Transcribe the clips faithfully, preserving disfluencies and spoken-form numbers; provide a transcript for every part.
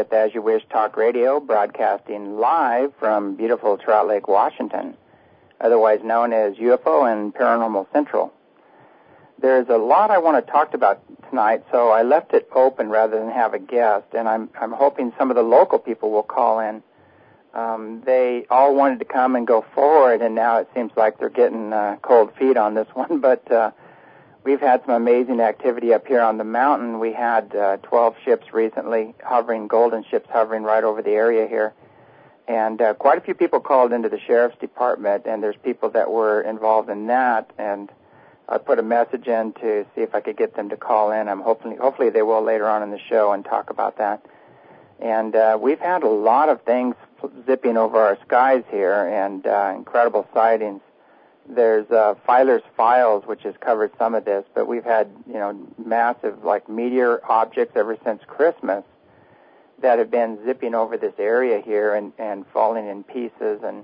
with As You Wish Talk Radio, broadcasting live from beautiful Trout Lake, Washington, otherwise known as U F O and Paranormal Central. There's a lot I want to talk about tonight, so I left it open rather than have a guest, and I'm I'm hoping some of the local people will call in. Um, they all wanted to come and go forward, and now it seems like they're getting uh, cold feet on this one, but uh, we've had some amazing activity up here on the mountain. We had uh, twelve ships recently hovering, golden ships hovering right over the area here. And uh, quite a few people called into the Sheriff's Department, and there's people that were involved in that. And I put a message in to see if I could get them to call in. I'm hopefully, hopefully they will later on in the show and talk about that. And uh, we've had a lot of things zipping over our skies here, and uh, incredible sightings. There's uh, Filer's Files, which has covered some of this, but we've had, you know, massive, like, meteor objects ever since Christmas that have been zipping over this area here and, and falling in pieces. And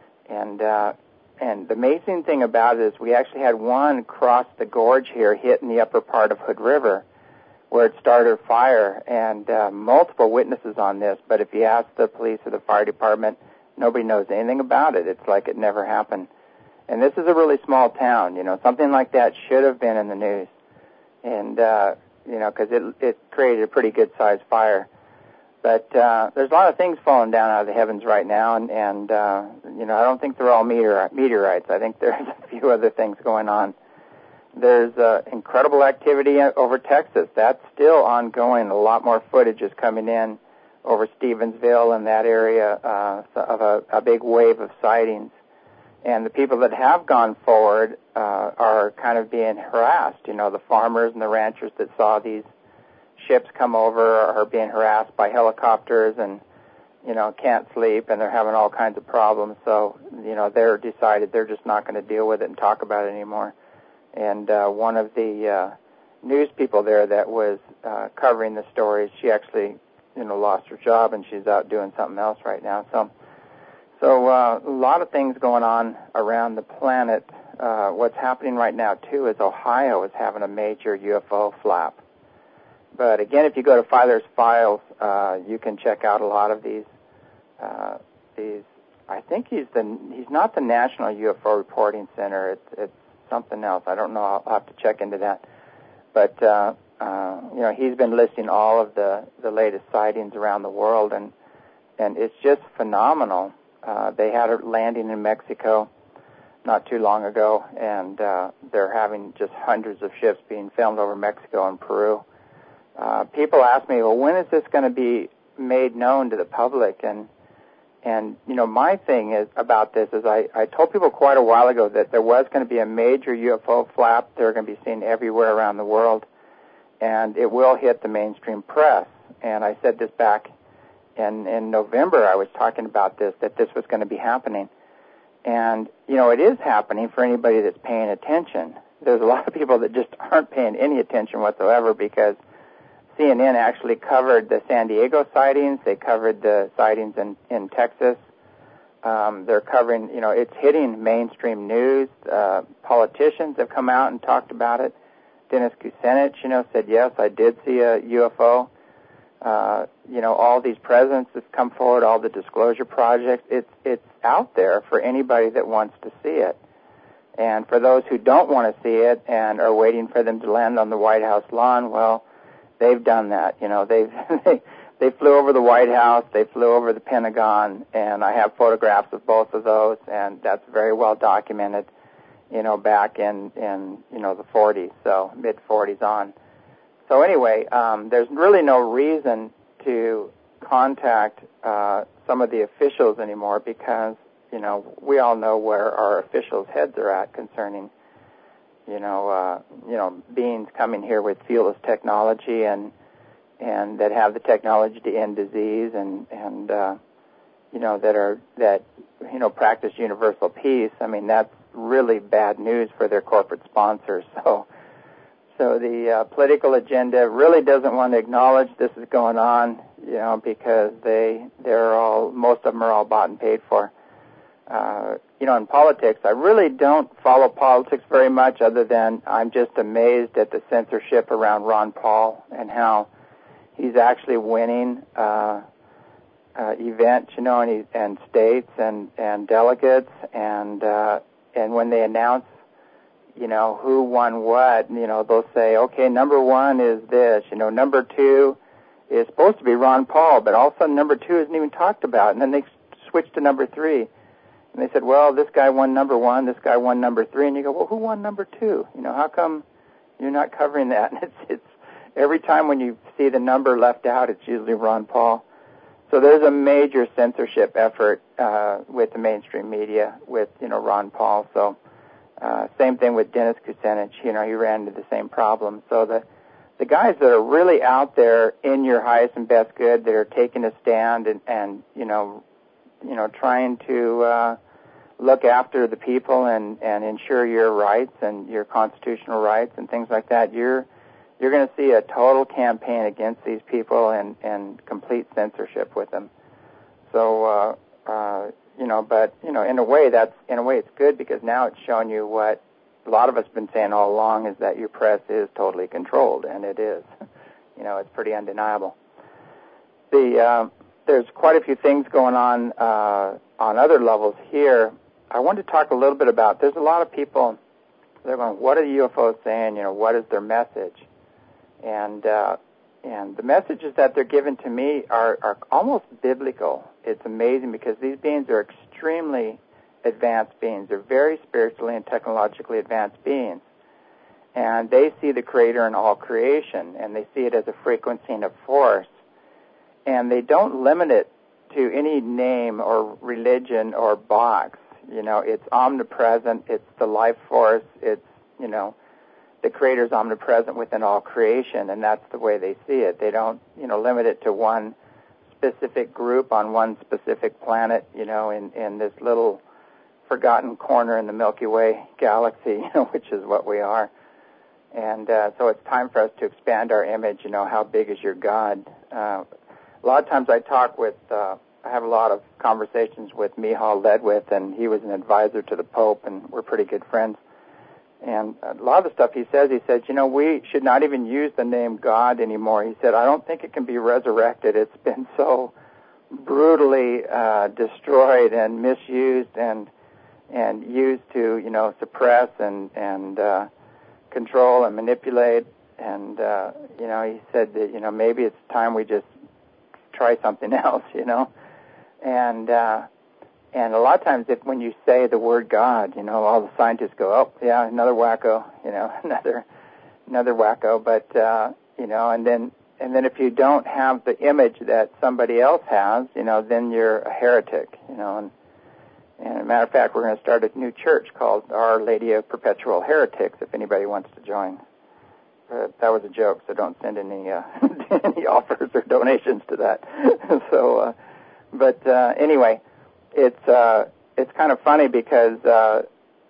and uh, and the amazing thing about it is we actually had one cross the gorge here, hit in the upper part of Hood River, where it started a fire, and uh, multiple witnesses on this. But if you ask the police or the fire department, nobody knows anything about it. It's like it never happened. And this is a really small town, you know. Something like that should have been in the news, and uh, you know, because it it created a pretty good-sized fire. But uh, there's a lot of things falling down out of the heavens right now, and, and uh, you know, I don't think they're all meteor, meteorites. I think there's a few other things going on. There's uh, incredible activity over Texas. That's still ongoing. A lot more footage is coming in over Stevensville and that area uh, of a, a big wave of sightings. And the people that have gone forward uh, are kind of being harassed. You know, the farmers and the ranchers that saw these ships come over are being harassed by helicopters and, you know, can't sleep, and they're having all kinds of problems. So, you know, they're decided they're just not going to deal with it and talk about it anymore. And uh, one of the uh, news people there that was uh, covering the stories, she actually, you know, lost her job, and she's out doing something else right now. So, so uh, a lot of things going on around the planet. Uh, what's happening right now, too, is Ohio is having a major U F O flap. But, again, if you go to Filer's Files, uh, you can check out a lot of these. Uh, these, I think he's the he's not the National U F O Reporting Center. It's, it's something else. I don't know. I'll have to check into that. But, uh, uh, you know, he's been listing all of the, the latest sightings around the world, and, and it's just phenomenal. Uh, they had a landing in Mexico not too long ago, and uh, they're having just hundreds of ships being filmed over Mexico and Peru. Uh, people ask me, well, when is this going to be made known to the public? And, and you know, my thing is about this is I, I told people quite a while ago that there was going to be a major U F O flap. They're going to be seen everywhere around the world, and it will hit the mainstream press. And I said this back in, in November. I was talking about this, that this was going to be happening. And, you know, it is happening for anybody that's paying attention. There's a lot of people that just aren't paying any attention whatsoever, because C N N actually covered the San Diego sightings. They covered the sightings in, in Texas. Um, they're covering, you know, it's hitting mainstream news. Uh, politicians have come out and talked about it. Dennis Kucinich, you know, said, yes, I did see a U F O. Uh, you know, all these presidents have come forward, all the disclosure projects. It's, it's out there for anybody that wants to see it. And for those who don't want to see it and are waiting for them to land on the White House lawn, well, they've done that. You know, they've they, they flew over the White House, they flew over the Pentagon, and I have photographs of both of those, and that's very well documented, you know, back in, in you know, the forties, so mid-forties on. So anyway, um, there's really no reason to contact uh, some of the officials anymore, because, you know, we all know where our officials' heads are at concerning, you know, uh, you know, beings coming here with fearless technology and and that have the technology to end disease and and uh, you know that are that you know practice universal peace. I mean, that's really bad news for their corporate sponsors. So, so the uh, political agenda really doesn't want to acknowledge this is going on, you know, because they they're all most of them are all bought and paid for. Uh, you know, in politics, I really don't follow politics very much, other than I'm just amazed at the censorship around Ron Paul and how he's actually winning uh, uh, event, you know, and, and states and, and delegates, and uh, and when they announce, you know, who won what, you know, they'll say, okay, number one is this, you know, number two is supposed to be Ron Paul, but all of a sudden number two isn't even talked about, and then they switch to number three, and they said, well, this guy won number one, this guy won number three, and you go, well, who won number two? You know, how come you're not covering that? And it's, it's every time when you see the number left out, it's usually Ron Paul. So there's a major censorship effort uh, with the mainstream media with, you know, Ron Paul. So uh, same thing with Dennis Kucinich. You know, he ran into the same problem. So the the guys that are really out there in your highest and best good, that are taking a stand and, and you know, you know, trying to uh, look after the people and, and ensure your rights and your constitutional rights and things like that, you're You're going to see a total campaign against these people and, and complete censorship with them. So, uh, uh, you know, but, you know, in a way, that's, in a way it's good because now it's showing you what a lot of us have been saying all along is that your press is totally controlled, and it is. You know, it's pretty undeniable. The, uh, there's quite a few things going on, uh, on other levels here. I want to talk a little bit about, there's a lot of people, they're going, what are the U F Os saying? You know, what is their message? And uh, and the messages that they're given to me are, are almost biblical. It's amazing because these beings are extremely advanced beings. They're very spiritually and technologically advanced beings. And they see the Creator in all creation, and they see it as a frequency and a force. And they don't limit it to any name or religion or box. You know, it's omnipresent, it's the life force, it's, you know, the Creator's omnipresent within all creation, and that's the way they see it. They don't, you know, limit it to one specific group on one specific planet, you know, in, in this little forgotten corner in the Milky Way galaxy, you know, which is what we are. And uh, so it's time for us to expand our image, you know, how big is your God? Uh, a lot of times I talk with, uh, I have a lot of conversations with Michal Ledwith, and he was an advisor to the Pope, and we're pretty good friends. And a lot of the stuff he says, he says, you know, we should not even use the name God anymore. He said, I don't think it can be resurrected. It's been so brutally uh, destroyed and misused and and used to, you know, suppress and, and uh, control and manipulate. And, uh, you know, he said that, you know, maybe it's time we just try something else, you know. And... Uh, And a lot of times, if when you say the word God, you know, all the scientists go, "Oh, yeah, another wacko," you know, another, another wacko. But uh, you know, and then and then if you don't have the image that somebody else has, you know, then you're a heretic, you know. And, and as a matter of fact, we're going to start a new church called Our Lady of Perpetual Heretics. If anybody wants to join, uh, that was a joke, so don't send any uh, any offers or donations to that. so, uh, but uh, anyway. It's uh, it's kind of funny because uh,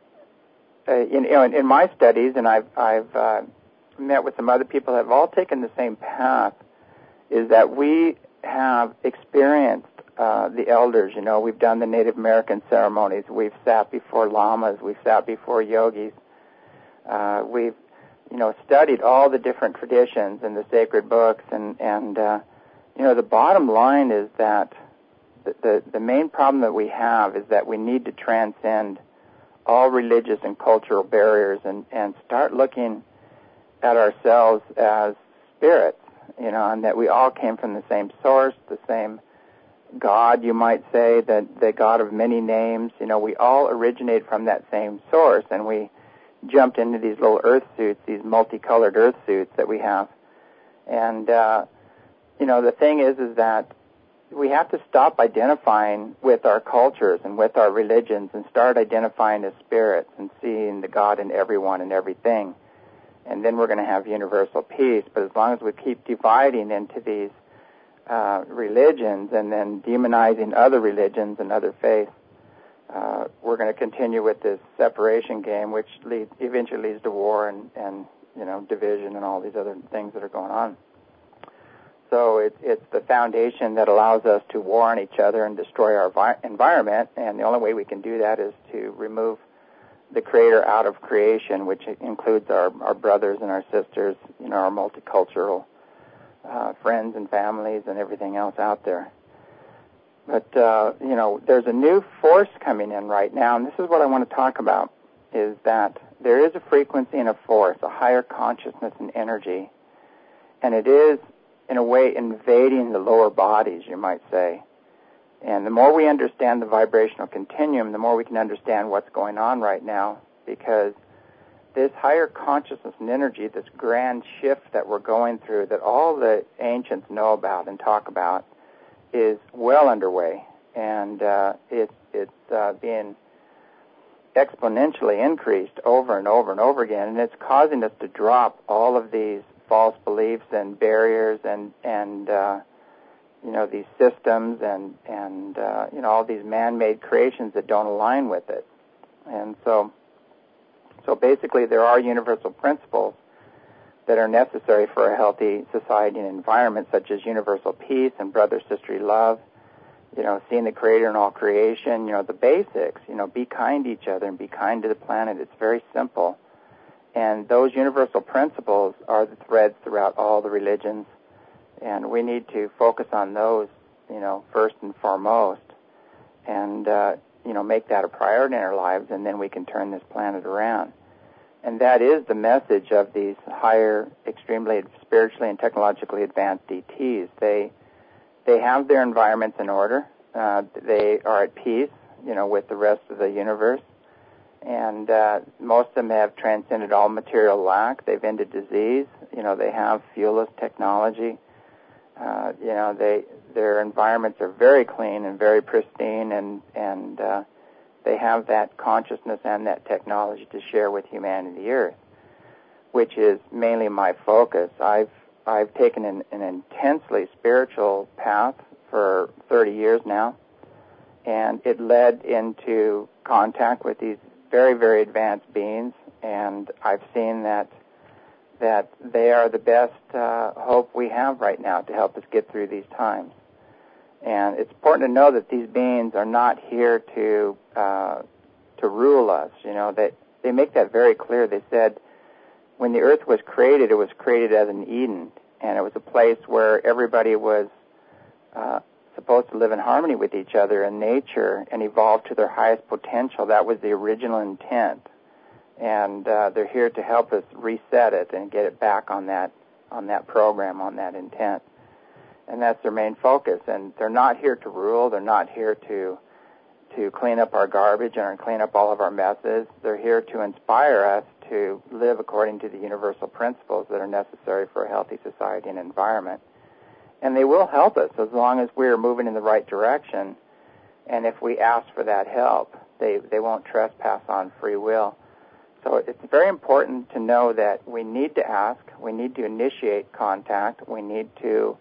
in, you know, in, in my studies, and I've I've uh, met with some other people that have all taken the same path, is that we have experienced uh, the elders. You know, we've done the Native American ceremonies. We've sat before lamas. We've sat before yogis. Uh, we've you know studied all the different traditions and the sacred books, and and uh, you know the bottom line is that. The, the, the main problem that we have is that we need to transcend all religious and cultural barriers and, and start looking at ourselves as spirits, you know, and that we all came from the same source, the same God, you might say, the, the God of many names. You know, we all originate from that same source, and we jumped into these little earth suits, these multicolored earth suits that we have. And, uh, you know, the thing is, is that we have to stop identifying with our cultures and with our religions and start identifying as spirits and seeing the God in everyone and everything. And then we're going to have universal peace. But as long as we keep dividing into these uh, religions and then demonizing other religions and other faiths, uh, we're going to continue with this separation game, which leads, eventually leads to war and, and, you know, division and all these other things that are going on. So it, it's the foundation that allows us to war on each other and destroy our vi- environment, and the only way we can do that is to remove the Creator out of creation, which includes our, our brothers and our sisters, you know, our multicultural uh, friends and families and everything else out there. But, uh, you know, there's a new force coming in right now, and this is what I want to talk about, is that there is a frequency and a force, a higher consciousness and energy, and it is, in a way, invading the lower bodies, you might say. And the more we understand the vibrational continuum, the more we can understand what's going on right now, because this higher consciousness and energy, this grand shift that we're going through, that all the ancients know about and talk about, is well underway, and uh, it, it's uh, being exponentially increased over and over and over again, and it's causing us to drop all of these false beliefs and barriers and and uh, you know, these systems and and uh, you know, all these man-made creations that don't align with it. And so, so basically, there are universal principles that are necessary for a healthy society and environment, such as universal peace and brother-sisterly love, you know, seeing the Creator in all creation, you know, the basics, you know, be kind to each other and be kind to the planet. It's very simple. And those universal principles are the threads throughout all the religions, and we need to focus on those, you know, first and foremost, and, uh, you know, make that a priority in our lives, and then we can turn this planet around. And that is the message of these higher, extremely spiritually and technologically advanced D Ts. They they have their environments in order. Uh, they are at peace, you know, with the rest of the universe. And uh, most of them have transcended all material lack. They've ended disease. You know, they have fuelless technology. Uh, you know, they their environments are very clean and very pristine, and and uh, they have that consciousness and that technology to share with humanity, the Earth, which is mainly my focus. I've I've taken an, an intensely spiritual path for thirty years now, and it led into contact with these very, very advanced beings, and I've seen that that they are the best uh, hope we have right now to help us get through these times. And it's important to know that these beings are not here to uh, to rule us. You know, they they make that very clear. They said when the Earth was created, it was created as an Eden, and it was a place where everybody was uh, supposed to live in harmony with each other and nature and evolve to their highest potential. That was the original intent, and uh, they're here to help us reset it and get it back on that on that program, on that intent. And that's their main focus. And they're not here to rule. They're not here to to clean up our garbage and clean up all of our messes. They're here to inspire us to live according to the universal principles that are necessary for a healthy society and environment. And they will help us as long as we're moving in the right direction. And if we ask for that help, they, they won't trespass on free will. So it's very important to know that we need to ask. We need to initiate contact. We need to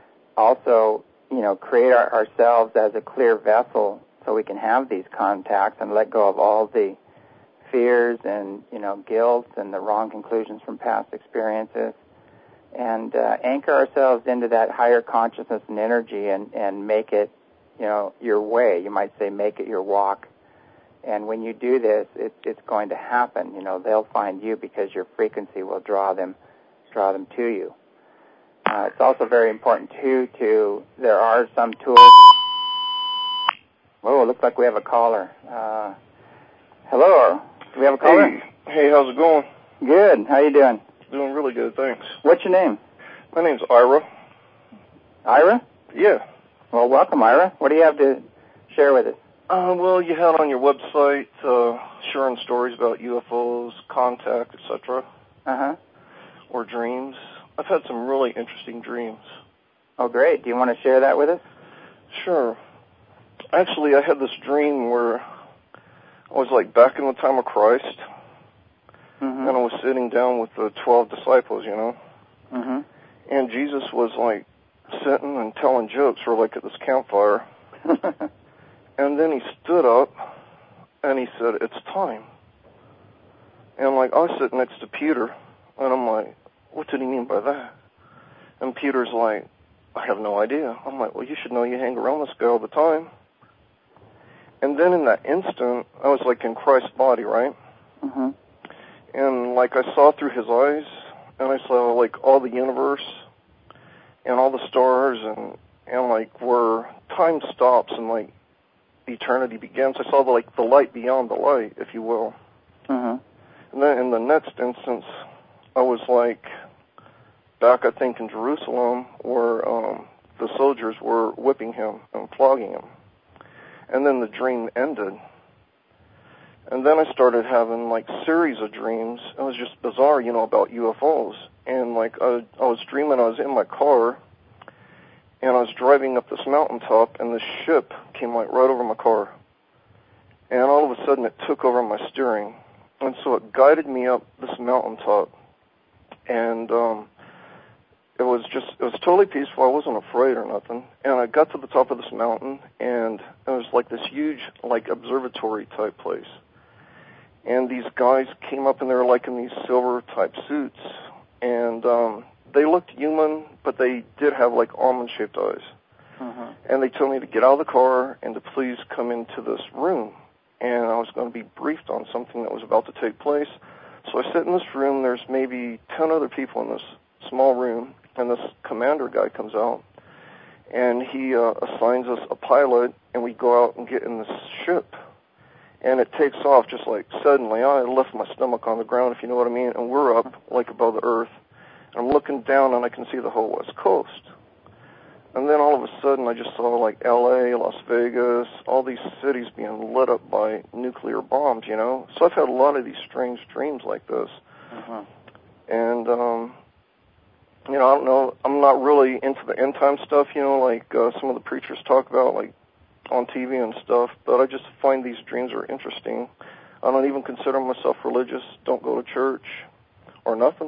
also, you know, create our, ourselves as a clear vessel so we can have these contacts and let go of all the fears and, you know, guilt and the wrong conclusions from past experiences, and uh, anchor ourselves into that higher consciousness and energy, and, and make it, you know, your way. You might say make it your walk. And when you do this, it, it's going to happen. You know, they'll find you because your frequency will draw them, draw them to you. Uh, it's also very important, too, to, there are some tools. Whoa, it looks like we have a caller. Uh, hello, do we have a caller? Hey, hey, how's it going? Good, how you doing? Doing really good, thanks. What's your name? My name's Ira. Ira? Yeah. Well, welcome, Ira. What do you have to share with us? Uh, well, you had on your website uh, sharing stories about U F Os, contact, et cetera. Uh-huh. Or dreams. I've had some really interesting dreams. Oh, great. Do you want to share that with us? Sure. Actually, I had this dream where I was like back in the time of Christ, mm-hmm. and I was sitting down with the twelve disciples, you know, mm-hmm. and Jesus was like sitting and telling jokes. We're like at this campfire, and then he stood up and he said, "It's time." And like I was sitting next to Peter, and I'm like, what did he mean by that? And Peter's like, I have no idea. I'm like, well, you should know, you hang around this guy all the time. And then in that instant, I was like in Christ's body, right? Mm-hmm. And like I saw through his eyes, and I saw like all the universe and all the stars and and like where time stops and like eternity begins. I saw the, like the light beyond the light, if you will. Mm-hmm. And then in the next instance, I was like back, I think, in Jerusalem, where um, the soldiers were whipping him and flogging him. And then the dream ended. And then I started having like series of dreams. It was just bizarre, you know, about U F Os. And like I, I was dreaming, I was in my car, and I was driving up this mountaintop, and the ship came like right over my car. And all of a sudden, it took over my steering, and so it guided me up this mountaintop. And um, it was just, it was totally peaceful. I wasn't afraid or nothing. And I got to the top of this mountain, and it was like this huge, like observatory type place. And these guys came up, and they were like in these silver type suits, and um, they looked human, but they did have like almond-shaped eyes. Mm-hmm. And they told me to get out of the car and to please come into this room. And I was going to be briefed on something that was about to take place. So I sit in this room. There's maybe ten other people in this small room, and this commander guy comes out, and he uh, assigns us a pilot, and we go out and get in this ship. And it takes off just like suddenly. I left my stomach on the ground, if you know what I mean, and we're up like above the earth. And I'm looking down, and I can see the whole West Coast. And then all of a sudden, I just saw like L A, Las Vegas, all these cities being lit up by nuclear bombs, you know. So I've had a lot of these strange dreams like this. Mm-hmm. And, um, you know, I don't know, I'm not really into the end time stuff, you know, like uh, some of the preachers talk about, like on T V and stuff, but I just find these dreams are interesting. I don't even consider myself religious, don't go to church or nothing.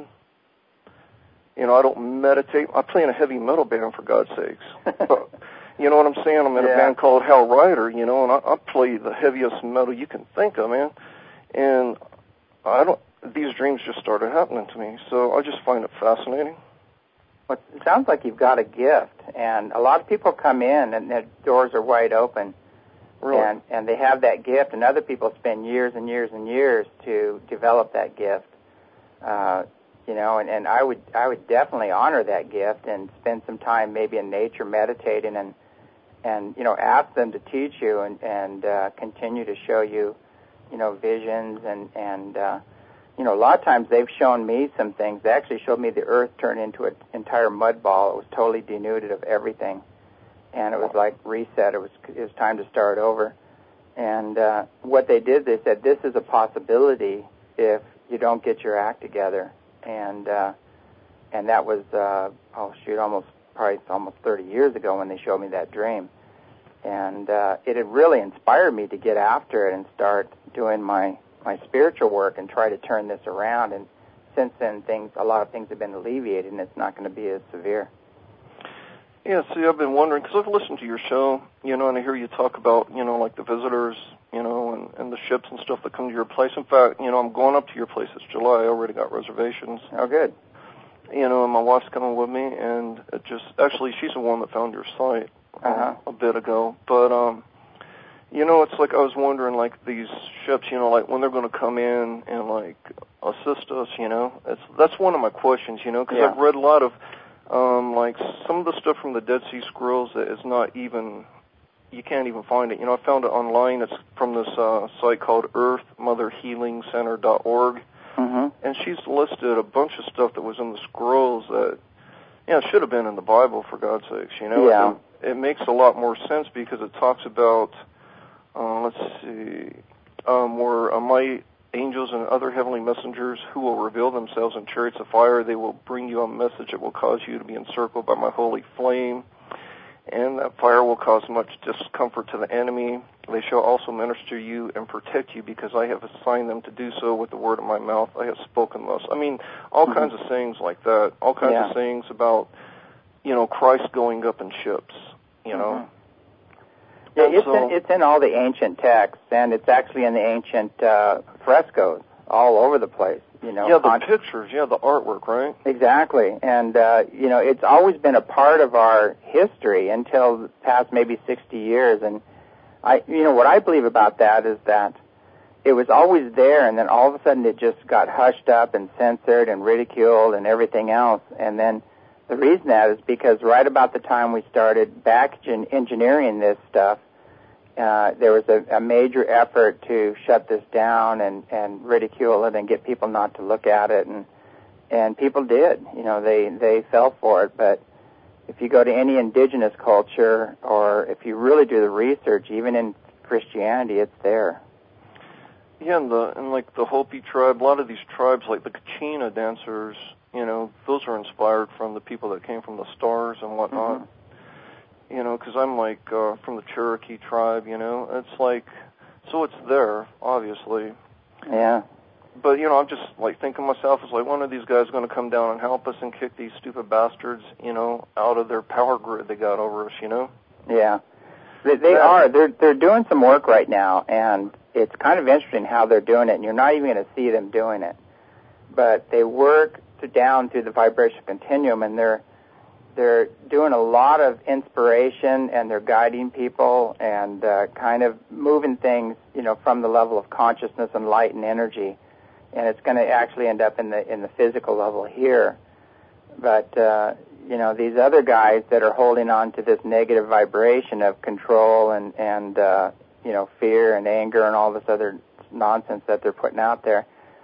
You know, I don't meditate. I play in a heavy metal band, for God's sakes. But, you know what I'm saying? I'm in yeah. a band called Hell Rider, you know, and I, I play the heaviest metal you can think of, man. And I don't, these dreams just started happening to me, so I just find it fascinating. Well, it sounds like you've got a gift, and a lot of people come in and their doors are wide open, really? and and they have that gift, and other people spend years and years and years to develop that gift. Uh, you know, and, and I would I would definitely honor that gift and spend some time maybe in nature meditating and and you know ask them to teach you and and uh, continue to show you, you know, visions and and. Uh, You know, a lot of times they've shown me some things. They actually showed me the earth turn into an entire mud ball. It was totally denuded of everything. And it was like reset. It was it was time to start over. And uh, what they did, they said, this is a possibility if you don't get your act together. And uh, and that was, uh, oh, shoot, almost probably almost thirty years ago when they showed me that dream. And uh, it had really inspired me to get after it and start doing my my spiritual work and try to turn this around. And since then, things, a lot of things have been alleviated, and it's not going to be as severe. Yeah, see, I've been wondering, because I've listened to your show, you know, and I hear you talk about, you know, like the visitors, you know, and, and the ships and stuff that come to your place. In fact, you know, I'm going up to your place this July. I already got reservations. Oh, good. You know, and my wife's coming with me, and it just, actually, she's the one that found your site uh-huh. a bit ago. But, um, you know, it's like I was wondering, like, these ships, you know, like when they're going to come in and, like, assist us, you know. It's, that's one of my questions, you know, because yeah. I've read a lot of, um, like, some of the stuff from the Dead Sea Scrolls that is not even, you can't even find it. You know, I found it online. It's from this uh, site called earth mother healing center dot org. Mm-hmm. And she's listed a bunch of stuff that was in the scrolls that, you know, should have been in the Bible, for God's sakes, you know. Yeah. It, it makes a lot more sense because it talks about, Uh, let's see, um, where uh, my angels and other heavenly messengers who will reveal themselves in chariots of fire, they will bring you a message that will cause you to be encircled by my holy flame, and that fire will cause much discomfort to the enemy. They shall also minister you and protect you because I have assigned them to do so with the word of my mouth. I have spoken thus. I mean, all mm-hmm. kinds of sayings like that, all kinds yeah. of sayings about, you know, Christ going up in ships, you know. Mm-hmm. Yeah, it's, in, it's in all the ancient texts, and it's actually in the ancient uh, frescoes all over the place. You know, yeah, the on, pictures, yeah, the artwork, right? Exactly, and uh, you know, it's always been a part of our history until the past maybe sixty years. And I, you know, what I believe about that is that it was always there, and then all of a sudden it just got hushed up and censored and ridiculed and everything else, and then The reason that is because right about the time we started back engineering this stuff, uh, there was a, a major effort to shut this down and, and ridicule it and get people not to look at it, and and people did. You know, they, they fell for it. But if you go to any indigenous culture, or if you really do the research, even in Christianity, it's there. Yeah, and the and like the Hopi tribe, a lot of these tribes, like the Kachina dancers, you know, those are inspired from the people that came from the stars and whatnot. Mm-hmm. You know, because I'm like uh, from the Cherokee tribe. You know, it's like, so it's there, obviously. Yeah. But you know, I'm just like thinking to myself, it's like, one of these guys going to come down and help us and kick these stupid bastards, you know, out of their power grid they got over us. You know. Yeah. They, they are. They're they're doing some work right now, and it's kind of interesting how they're doing it, and you're not even going to see them doing it. But they work to down through the vibration continuum, and they're they're doing a lot of inspiration, and they're guiding people and uh, kind of moving things, you know, from the level of consciousness and light and energy, and it's going to actually end up in the in the physical level here. But uh, you know, these other guys that are holding on to this negative vibration of control and and uh, you know, fear and anger and all this other nonsense that they're putting out there,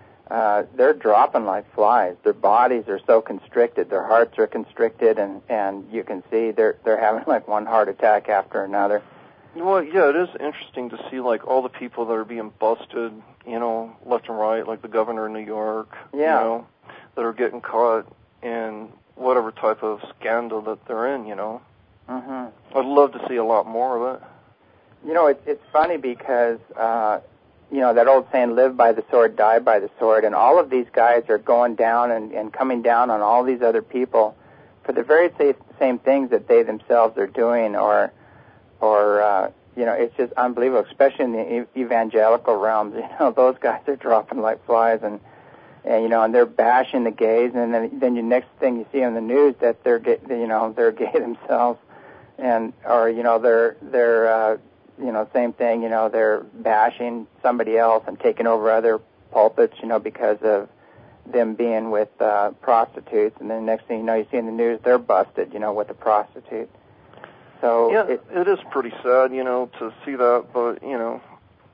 uh, they're dropping like flies. Their bodies are so constricted, their hearts are constricted, and, and you can see they're they're having like one heart attack after another. Well, yeah, it is interesting to see like all the people that are being busted, you know, left and right, like the governor of New York, yeah. you know, that are getting caught in whatever type of scandal that they're in, you know. Mm-hmm. I'd love to see a lot more of it. You know, it's it's funny because, uh, you know, that old saying, live by the sword, die by the sword, and all of these guys are going down and, and coming down on all these other people for the very same things that they themselves are doing, or, or uh, you know, it's just unbelievable, especially in the evangelical realms. You know, those guys are dropping like flies, and, and you know, and they're bashing the gays, and then then the next thing you see on the news that they're gay, you know, they're gay themselves, and or you know, they're they're uh, you know, same thing, you know, they're bashing somebody else and taking over other pulpits, you know, because of them being with uh, prostitutes, and then next thing you know, you see in the news they're busted, you know, with a prostitute. So yeah, it, it is pretty sad, you know, to see that, but, you know,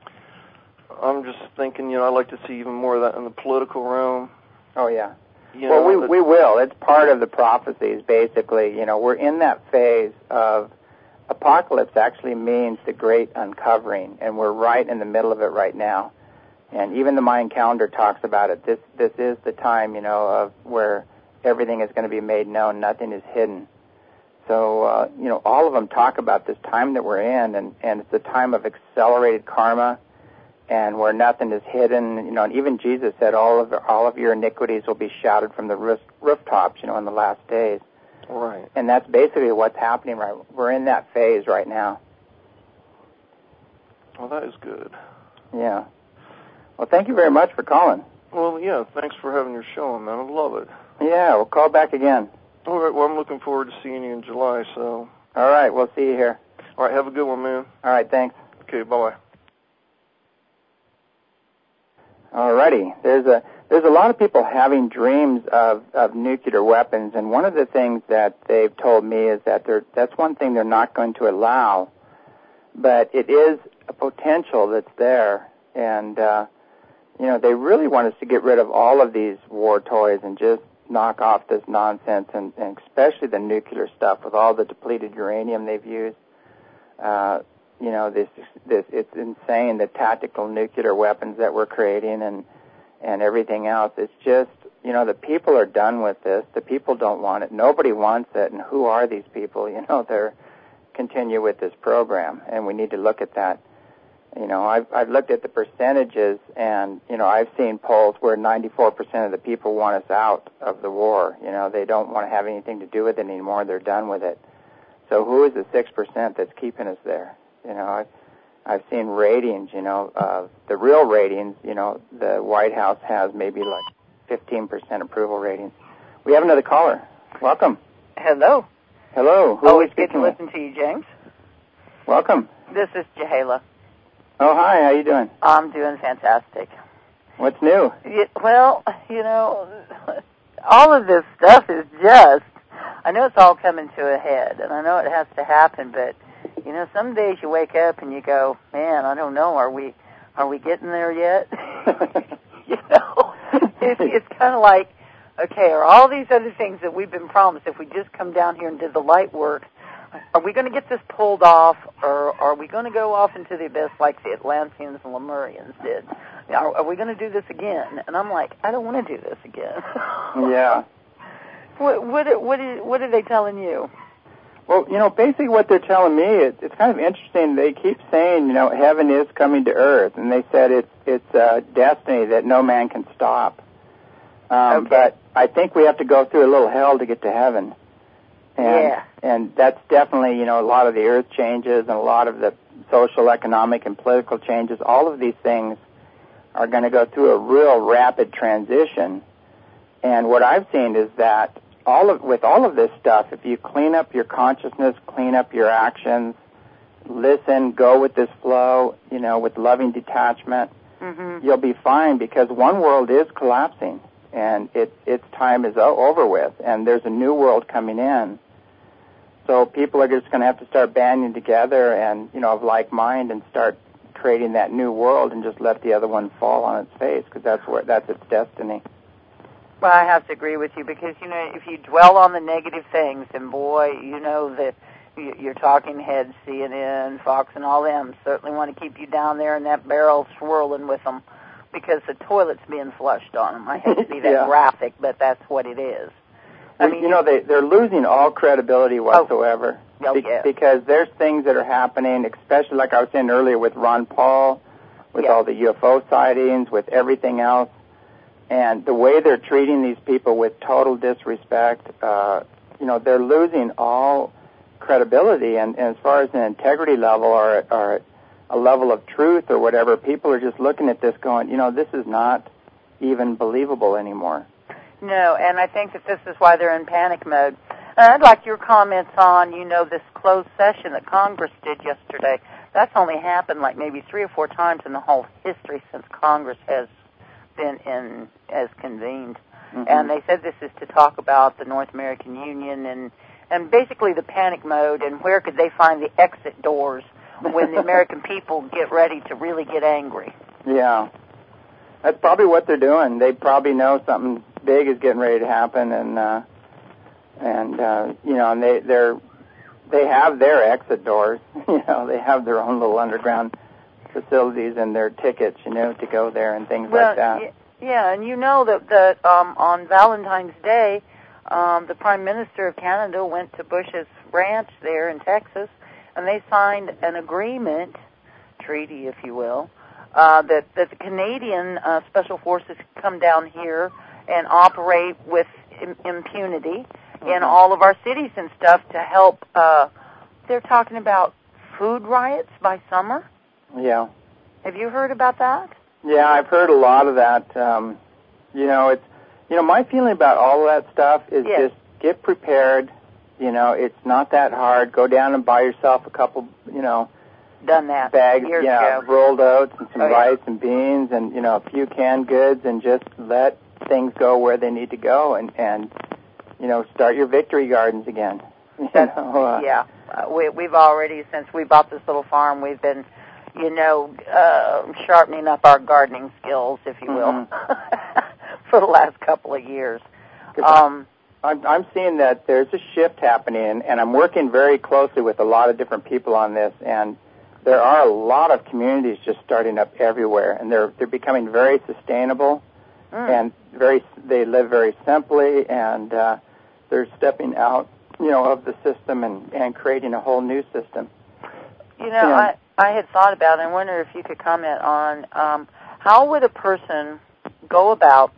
I'm just thinking, you know, I'd like to see even more of that in the political realm. Oh, yeah. You well, know, we we will. It's part of the prophecies, basically. You know, we're in that phase of apocalypse actually means the great uncovering, and we're right in the middle of it right now. And even the Mayan calendar talks about it. This this is the time, you know, of where everything is going to be made known. Nothing is hidden. So, uh, you know, all of them talk about this time that we're in, and, and it's a time of accelerated karma, and where nothing is hidden. You know, and even Jesus said, all of all of your iniquities will be shouted from the roof, rooftops, you know, in the last days. Right. And that's basically what's happening right. We're in that phase right now. Well, that is good. Yeah. Well, thank you very much for calling. Well, yeah, thanks for having your show, man. I love it. Yeah, we'll call back again. All right, well, I'm looking forward to seeing you in July, so. All right, we'll see you here. All right, have a good one, man. All right, thanks. Okay, bye-bye. All righty. There's a there's a lot of people having dreams of, of nuclear weapons, and one of the things that they've told me is that they're, that's one thing they're not going to allow, but it is a potential that's there, and uh, you know, they really want us to get rid of all of these war toys and just knock off this nonsense, and, and especially the nuclear stuff with all the depleted uranium they've used. Uh, you know, this this it's insane, the tactical nuclear weapons that we're creating, and and everything else. It's just, you know, the people are done with this. The people don't want it. Nobody wants it. And who are these people? You know, they're continue with this program, and we need to look at that. You know, I've I've looked at the percentages, and you know, I've seen polls where ninety-four percent of the people want us out of the war. You know, they don't want to have anything to do with it anymore. They're done with it. So who is the six percent that's keeping us there? You know, I've, I've seen ratings, you know, uh, the real ratings, you know, the White House has maybe like fifteen percent approval ratings. We have another caller. Welcome. Hello. Hello. Who Always good to with? listen to you, James. Welcome. This is Jehala. Oh, hi. How you doing? I'm doing fantastic. What's new? Yeah, well, you know, all of this stuff is just I know it's all coming to a head, and I know it has to happen, but, you know, some days you wake up and you go, man, I don't know, are we are we getting there yet? You know, it's, it's kind of like, okay, are all these other things that we've been promised, if we just come down here and did the light work, are we going to get this pulled off, or are we going to go off into the abyss like the Atlanteans and Lemurians did? Are, are we going to do this again? And I'm like, I don't want to do this again. Yeah. What what what is, what are they telling you? Well, you know, basically what they're telling me, it, it's kind of interesting. They keep saying, you know, heaven is coming to earth, and they said it's it's uh, destiny that no man can stop. Um, Okay. But I think we have to go through a little hell to get to heaven. And, Yeah. And that's definitely, you know, a lot of the earth changes and a lot of the social, economic, and political changes. All of these things are going to go through a real rapid transition. And what I've seen is that all of with all of this stuff, if you clean up your consciousness, clean up your actions, listen, go with this flow, you know, with loving detachment, Mm-hmm. you'll be fine, because one world is collapsing and it, its time is o- over with, and there's a new world coming in. So people are just going to have to start banding together and, you know, of like mind, and start creating that new world, and just let the other one fall on its face, because that's where that's its destiny. Well, I have to agree with you, because, you know, if you dwell on the negative things, and boy, you know that y- your talking heads, C N N, Fox, and all them certainly want to keep you down there in that barrel swirling with them, because the toilet's being flushed on them. I hate to be that Yeah. graphic, but that's what it is. I Well, mean, you know, they, they're losing all credibility whatsoever. Oh, Be- yeah. Because there's things that are happening, especially like I was saying earlier with Ron Paul, with Yeah. all the U F O sightings, with everything else. And the way they're treating these people with total disrespect, uh, you know, they're losing all credibility. And, and as far as an integrity level, or, or a level of truth or whatever, people are just looking at this going, you know, this is not even believable anymore. No, and I think that this is why they're in panic mode. And I'd like your comments on, you know, this closed session that Congress did yesterday. That's only happened like maybe three or four times in the whole history since Congress has been in, as convened. Mm-hmm. And they said this is to talk about the North American Union and, and basically the panic mode, and where could they find the exit doors when the American people get ready to really get angry. Yeah. That's probably what they're doing. They probably know something big is getting ready to happen, and uh, and uh, you know, and they they're they have their exit doors. You know, they have their own little underground facilities and their tickets, you know, to go there and things well, like that. Y- yeah, and you know that that um, on Valentine's Day, um, the Prime Minister of Canada went to Bush's ranch there in Texas, and they signed an agreement, treaty, if you will, uh, that that the Canadian uh, Special Forces come down here and operate with im- impunity mm-hmm. in all of our cities and stuff to help. Uh, they're talking about food riots by summer. Yeah. Have you heard about that? Yeah, I've heard a lot of that. Um, you know, it's you know, my feeling about all of that stuff is yes. just get prepared. You know, it's not that hard. Go down and buy yourself a couple, you know, done that bags, years yeah, ago. rolled oats and some oh, rice yeah. and beans, and you know, a few canned goods, and just let things go where they need to go, and and you know, start your victory gardens again. You That's, know, uh, yeah, uh, we we've already, since we bought this little farm, we've been, you know, uh, sharpening up our gardening skills, if you will, mm-hmm. for the last couple of years. 'Cause Um, I'm, I'm seeing that there's a shift happening, and I'm working very closely with a lot of different people on this, and there are a lot of communities just starting up everywhere, and they're they're becoming very sustainable, mm. and very they live very simply, and uh, they're stepping out, you know, of the system and, and creating a whole new system. You know, Yeah. I, I had thought about it, and I wonder if you could comment on um, how would a person go about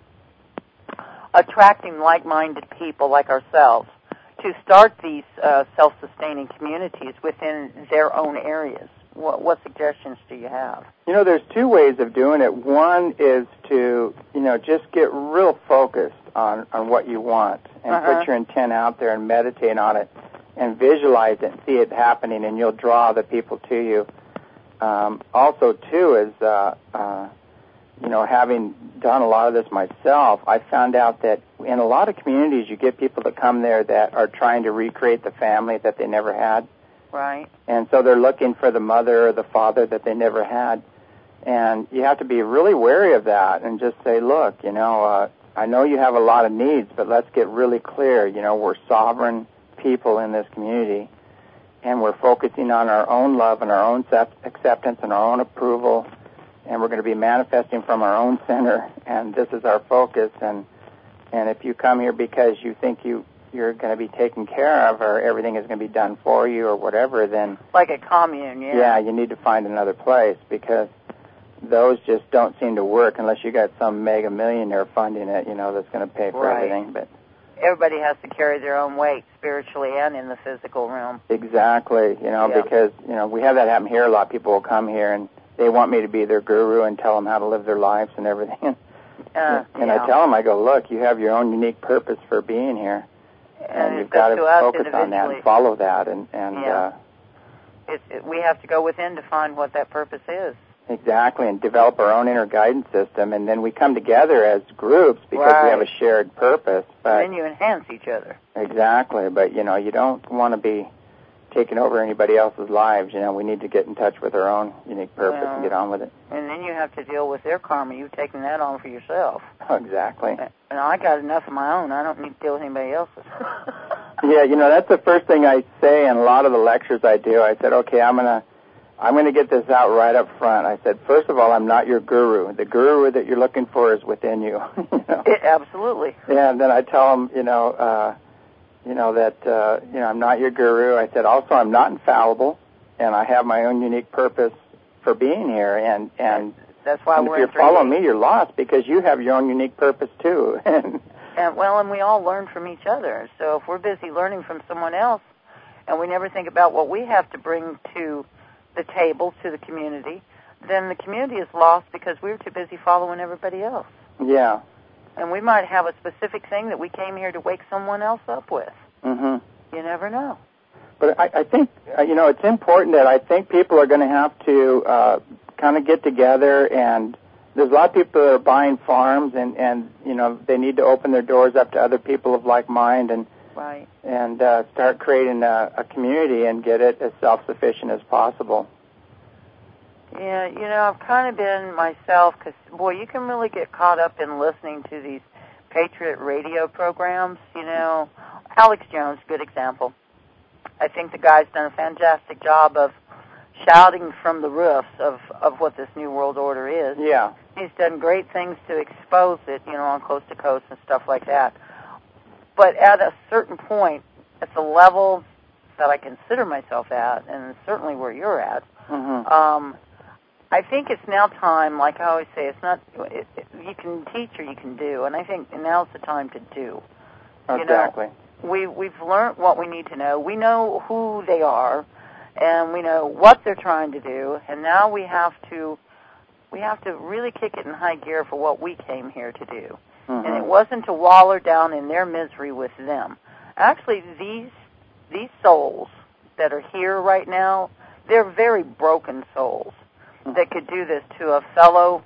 attracting like-minded people like ourselves to start these uh, self-sustaining communities within their own areas? What, what suggestions do you have? You know, there's two ways of doing it. One is to, you know, just get real focused on, on what you want and uh-huh. put your intent out there and meditate on it and visualize it and see it happening, and you'll draw the people to you. Um, also, too, is, uh, uh, you know, having done a lot of this myself, I found out that in a lot of communities you get people that come there that are trying to recreate the family that they never had. Right. And so they're looking for the mother or the father that they never had. And you have to be really wary of that and just say, look, you know, uh, I know you have a lot of needs, but let's get really clear. You know, we're sovereign people in this community, and we're focusing on our own love and our own acceptance and our own approval, and we're going to be manifesting from our own center, and this is our focus. And and if you come here because you think you, you're going to be taken care of or everything is going to be done for you or whatever, then... Like a commune, yeah. Yeah, you need to find another place because those just don't seem to work unless you got some mega millionaire funding it, you know, that's going to pay for right. everything. But everybody has to carry their own weight spiritually and in the physical realm. Exactly, you know, yeah. because, you know, we have that happen here. A lot of people will come here and they want me to be their guru and tell them how to live their lives and everything. Uh, and yeah. I tell them, I go, look, you have your own unique purpose for being here, and, and you've got to, to focus on that and follow follow that. And, and yeah. uh, it, it, we have to go within to find what that purpose is. Exactly, and develop our own inner guidance system, and then we come together as groups because right. we have a shared purpose. But and then you enhance each other. Exactly, but, you know, you don't want to be taking over anybody else's lives. You know, we need to get in touch with our own unique purpose well, and get on with it. And then you have to deal with their karma. You've taken that on for yourself. Exactly. And I got enough of my own. I don't need to deal with anybody else's. Yeah, you know, that's the first thing I say in a lot of the lectures I do. I said, okay, I'm going to I'm going to get this out right up front. I said, first of all, I'm not your guru. The guru that you're looking for is within you. you know? It, absolutely. Yeah, and then I tell them, you know, uh, you know, that, uh, you know, I'm not your guru. I said, also, I'm not infallible, and I have my own unique purpose for being here. And, and, That's why and we're if you're following me, you're lost because you have your own unique purpose, too. and, well, and we all learn from each other. So if we're busy learning from someone else and we never think about what we have to bring to the table, to the community, then the community is lost because we're too busy following everybody else. Yeah. And we might have a specific thing that we came here to wake someone else up with. Mm-hmm. You never know. But I, I think, uh, you know, it's important that I think people are going to have to uh, kind of get together, and there's a lot of people that are buying farms, and, and, you know, they need to open their doors up to other people of like mind and right. and uh, start creating a, a community and get it as self-sufficient as possible. Yeah, you know, I've kind of been myself, because, boy, you can really get caught up in listening to these Patriot radio programs, you know. Alex Jones, good example. I think the guy's done a fantastic job of shouting from the roofs of, of what this New World Order is. Yeah. He's done great things to expose it, you know, on Coast to Coast and stuff like that. But at a certain point, at the level that I consider myself at, and certainly where you're at, mm-hmm. um, I think it's now time, like I always say, it's not, it, it, you can teach or you can do, and I think now's the time to do. Exactly. You know, we, we've learned what we need to know. We know who they are, and we know what they're trying to do, and now we have to, we have to really kick it in high gear for what we came here to do. Mm-hmm. And it wasn't to waller down in their misery with them. Actually, these these souls that are here right now, they're very broken souls mm-hmm. that could do this to a fellow,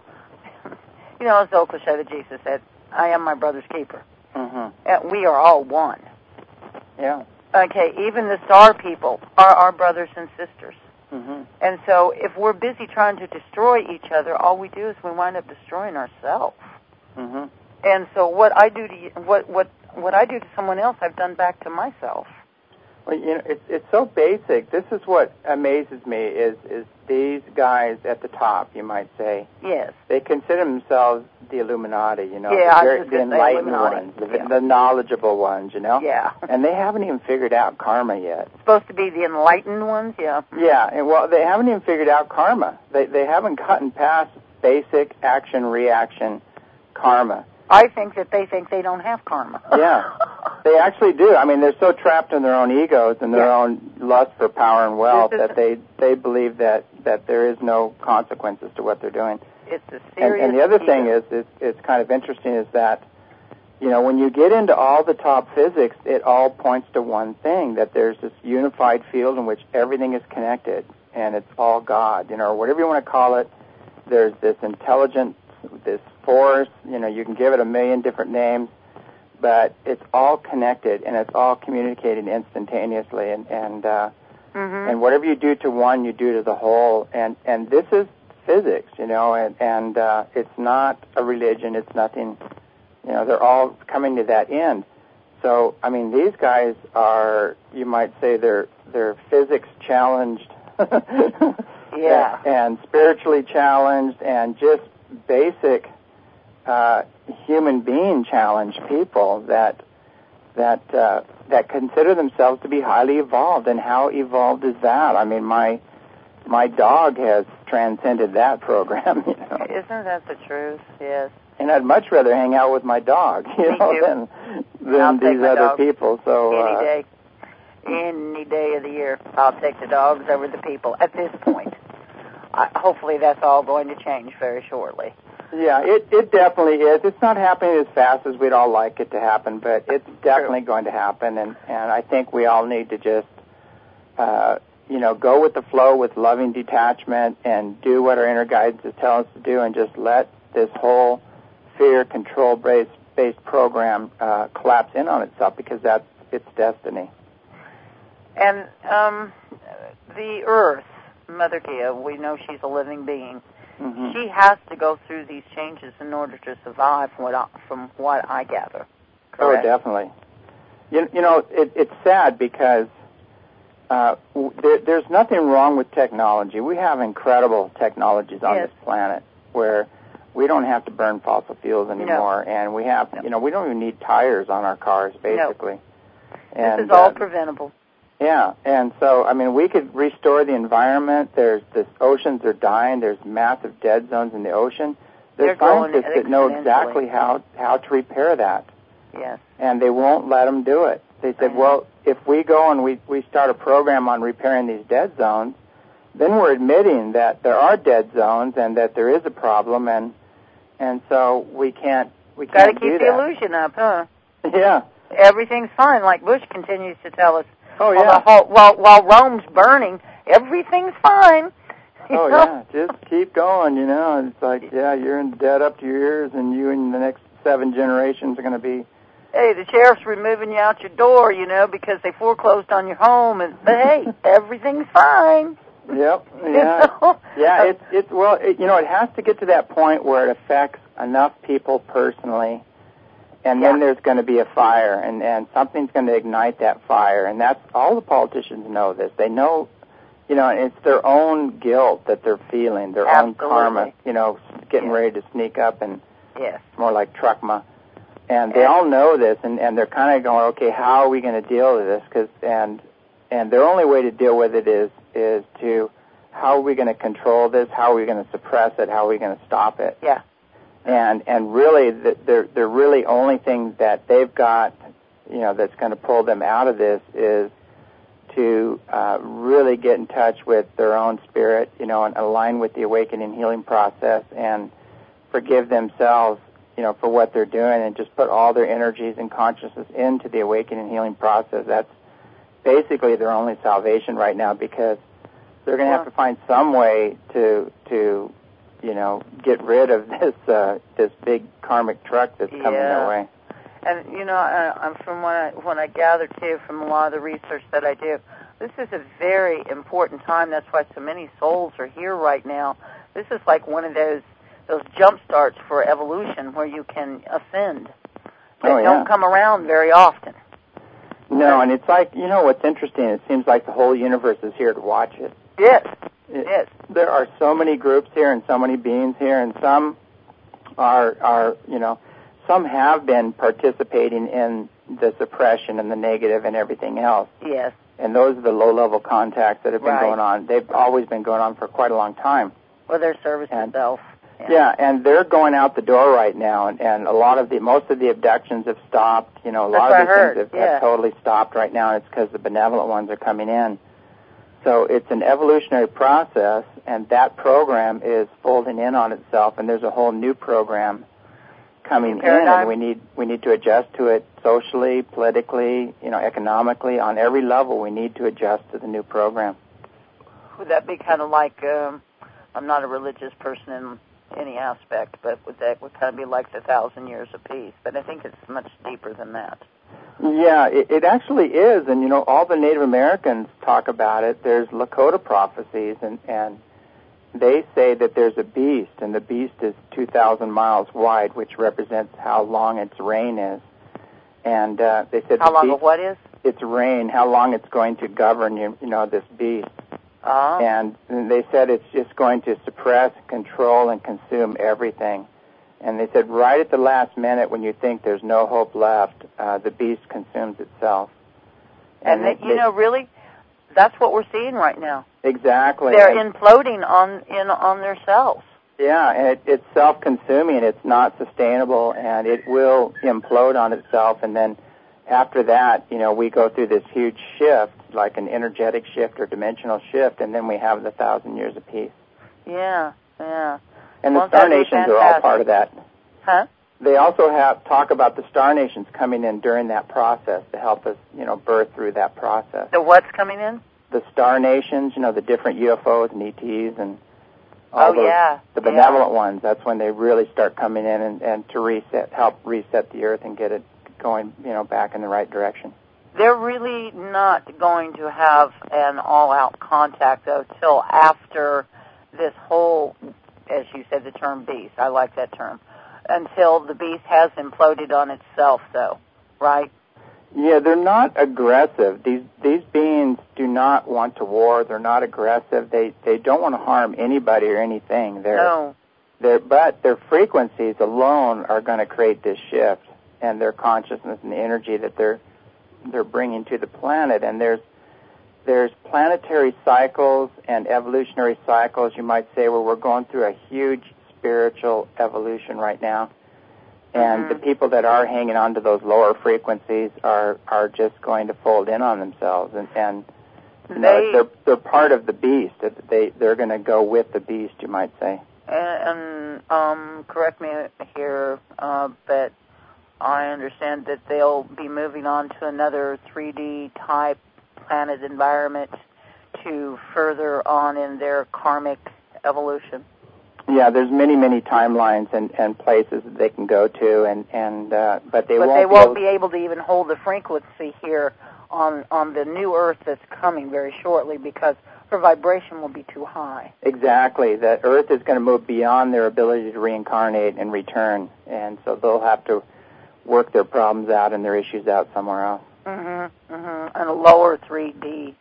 you know, as the old cliche that Jesus said, I am my brother's keeper. Mm-hmm. And we are all one. Yeah. Okay, even the star people are our brothers and sisters. Mm-hmm. And so if we're busy trying to destroy each other, all we do is we wind up destroying ourselves. Mm-hmm. And so what I do to you, what what what I do to someone else, I've done back to myself. Well, you know, it's it's so basic. This is what amazes me is is these guys at the top, you might say. Yes. They consider themselves the Illuminati, you know, yeah, the, very, the the enlightened Illuminati. ones, the, yeah. the knowledgeable ones, you know. Yeah. And they haven't even figured out karma yet. It's supposed to be the enlightened ones, yeah. Yeah, and well, they haven't even figured out karma. They they haven't gotten past basic action reaction karma. I think that they think they don't have karma. Yeah, they actually do. I mean, they're so trapped in their own egos and their yeah. own lust for power and wealth This that they, they believe that, that there is no consequences to what they're doing. It's a serious And, and the other ego. thing is, it's, it's kind of interesting, is that, you know, when you get into all the top physics, it all points to one thing, that there's this unified field in which everything is connected, and it's all God, you know, or whatever you want to call it. There's this intelligence this force. You know, you can give it a million different names, but it's all connected and it's all communicating instantaneously. And and uh, mm-hmm. and whatever you do to one, you do to the whole. And and this is physics, you know, and and uh, it's not a religion. It's nothing. You know, they're all coming to that end. So, I mean, these guys are, you might say, they're they're physics challenged, yeah, and, and spiritually challenged, and just basic uh, human being challenged people that that uh, that consider themselves to be highly evolved. And how evolved is that? I mean, my my dog has transcended that program. You know? Isn't that the truth? Yes. And I'd much rather hang out with my dog, you Me know, too. than than I'll these other dog. people. So any uh, day, any day of the year, I'll take the dogs over the people. At this point, I, hopefully, that's all going to change very shortly. Yeah, it it definitely is. It's not happening as fast as we'd all like it to happen, but it's definitely True. going to happen. And and I think we all need to just, uh, you know, go with the flow with loving detachment and do what our inner guidance tell us to do, and just let this whole fear control based based program uh, collapse in on itself, because that's its destiny. And um, the Earth, Mother Gaia, we know she's a living being. Mm-hmm. She has to go through these changes in order to survive, from what I, from what I gather. Correct? Oh, definitely. You, you know, it, it's sad because uh, w- there, there's nothing wrong with technology. We have incredible technologies on yes. this planet where we don't have to burn fossil fuels anymore, no. and we have, no. you know, we don't even need tires on our cars, basically. No. And, this is all uh, preventable. Yeah, and so, I mean, we could restore the environment. There's the oceans are dying. There's massive dead zones in the ocean. There's They're scientists that know exactly how, how to repair that. Yes. And they won't let them do it. They said, well, if we go and we, we start a program on repairing these dead zones, then we're admitting that there are dead zones and that there is a problem, and and so we can't we can't Gotta do keep that. the illusion up, huh? Yeah. Everything's fine, like Bush continues to tell us. Oh, while, yeah. the whole, while, while Rome's burning, everything's fine. Oh, know? yeah, just keep going, you know. And it's like, yeah, you're in debt up to your ears, and you and the next seven generations are going to be... Hey, the sheriff's removing you out your door, you know, because they foreclosed on your home, and but hey, everything's fine. Yep, yeah. You know? Yeah, it's, it's well, it, you know, it has to get to that point where it affects enough people personally, and yeah. then there's going to be a fire, and, and something's going to ignite that fire, and that's, all the politicians know this. They know, you know, it's their own guilt that they're feeling, their Absolutely. own karma, you know, getting yes. ready to sneak up, and yes. it's more like truckma. And they all know this, and, and they're kind of going, okay, how are we going to deal with this? Cause, and and their only way to deal with it is is to, how are we going to control this? How are we going to suppress it? How are we going to stop it? Yeah. And and really, the, the the really only thing that they've got, you know, that's going to pull them out of this is to uh, really get in touch with their own spirit, you know, and align with the awakening healing process, and forgive themselves, you know, for what they're doing, and just put all their energies and consciousness into the awakening healing process. That's basically their only salvation right now, because they're going to yeah. have to find some way to, to, you know, get rid of this uh, this big karmic truck that's coming yeah. their way. And you know, I, I'm from what I when I gather too from a lot of the research that I do, this is a very important time. That's why so many souls are here right now. This is like one of those those jump starts for evolution where you can ascend that oh, yeah. don't come around very often. No, and it's like, you know what's interesting, it seems like the whole universe is here to watch it. Yes, it, yes. There are so many groups here and so many beings here, and some are, are, you know, some have been participating in the suppression and the negative and everything else. Yes. And those are the low-level contacts that have been right. going on. They've always been going on for quite a long time. Well, their service and, itself. Yeah. yeah, and they're going out the door right now, and, and a lot of the, most of the abductions have stopped. You know, a lot That's of what these I heard. things have, yeah. have totally stopped right now, and it's because the benevolent ones are coming in. So it's an evolutionary process, and that program is folding in on itself, and there's a whole new program coming in, and we need we need to adjust to it socially, politically, you know, economically, on every level. We need to adjust to the new program. Would that be kind of like? Um, I'm not a religious person, and any aspect, but would that would kind of be like the thousand years of peace. But I think it's much deeper than that. Yeah, it, it actually is, and you know, all the Native Americans talk about it. There's Lakota prophecies, and and they say that there's a beast, and the beast is two thousand miles wide, which represents how long its reign is. And uh, they said how the long beast, of what is? Its reign, how long it's going to govern, you, you know, this beast. Uh-huh. And they said it's just going to suppress, control, and consume everything. And they said right at the last minute, when you think there's no hope left, uh, the beast consumes itself. And, and they, you they, know, really, that's what we're seeing right now. Exactly. They're and, imploding on in on themselves. Yeah, and it, it's self-consuming. It's not sustainable, and it will implode on itself. And then after that, you know, we go through this huge shift, like an energetic shift or dimensional shift, and then we have the thousand years of peace. Yeah, yeah. And well, the Star Nations are all part of that. Huh? They also have talk about the Star Nations coming in during that process to help us, you know, birth through that process. The what's coming in? The Star Nations, you know, the different U F Os and E Ts and all oh, those, yeah. the benevolent yeah. ones. That's when they really start coming in and, and to reset, help reset the Earth and get it going, you know, back in the right direction. They're really not going to have an all-out contact, though, till after this whole, as you said, the term beast. I like that term. Until the beast has imploded on itself, though, right? Yeah, they're not aggressive. These these beings do not want to war. They're not aggressive. They they don't want to harm anybody or anything. They're, no. They're, but their frequencies alone are going to create this shift, and their consciousness and the energy that they're they're bringing to the planet. And there's there's planetary cycles and evolutionary cycles, you might say, where we're going through a huge spiritual evolution right now. And mm-hmm. the people that are hanging on to those lower frequencies are, are just going to fold in on themselves, and, and you know, they, they're they're part of the beast. They they're going to go with the beast, you might say. And, and um, correct me here, uh, but I understand that they'll be moving on to another three D type planet environment to further on in their karmic evolution. Yeah, there's many, many timelines and, and places that they can go to, and and uh, but they but won't. they won't be able, be able to even hold the frequency here on on the new Earth that's coming very shortly, because her vibration will be too high. Exactly, that Earth is going to move beyond their ability to reincarnate and return, and so they'll have to work their problems out and their issues out somewhere else. Mm-hmm. Mm-hmm. And a lower three D,